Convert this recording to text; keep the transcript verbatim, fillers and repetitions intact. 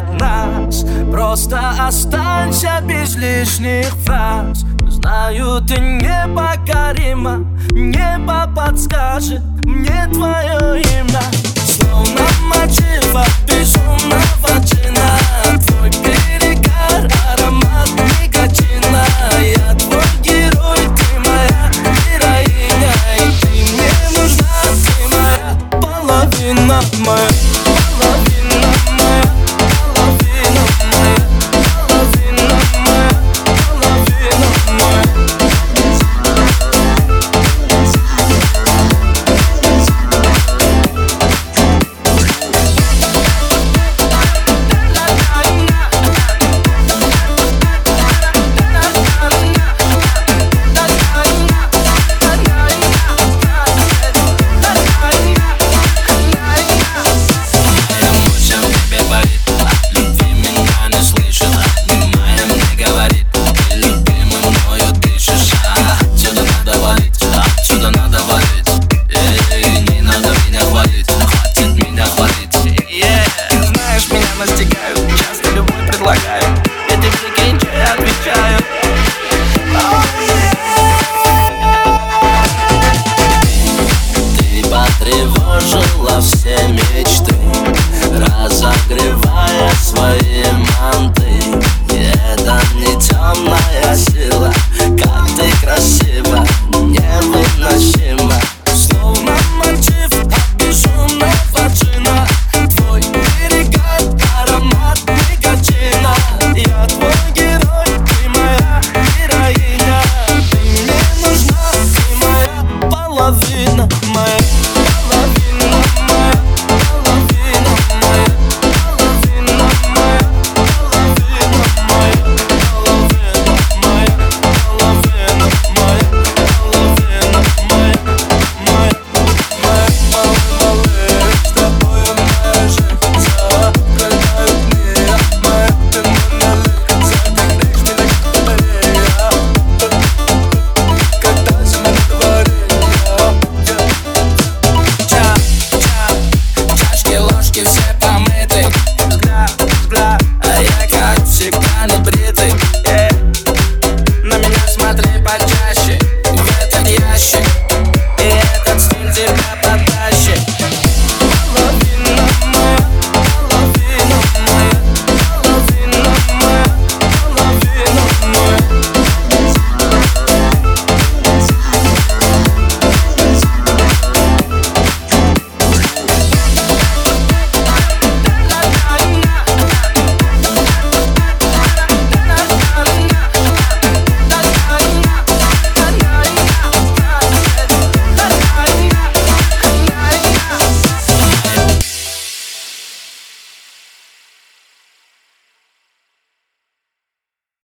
нет нас. Просто останься без лишних фраз. Знаю, ты непокорима, небо подскажет мне твое имя. Словно мотив от безумного джина, твой перегар, аромат никотина. Я твой герой, ты моя героиня, и ты мне нужна, ты моя половина, моя половина, моя половина, моя половина, моя половина, моя. Часто любовь предлагаю, и ты прикинь, что я отвечаю. Oh, yeah. Ты потревожила все мечты, разогревая свои манты. И это не темная сила, как ты красива, невыносима. Словно мотив от безумного джина, твой перегар, аромат никотина. Я твой герой, ты моя героиня, ты мне нужна, ты моя половина, моя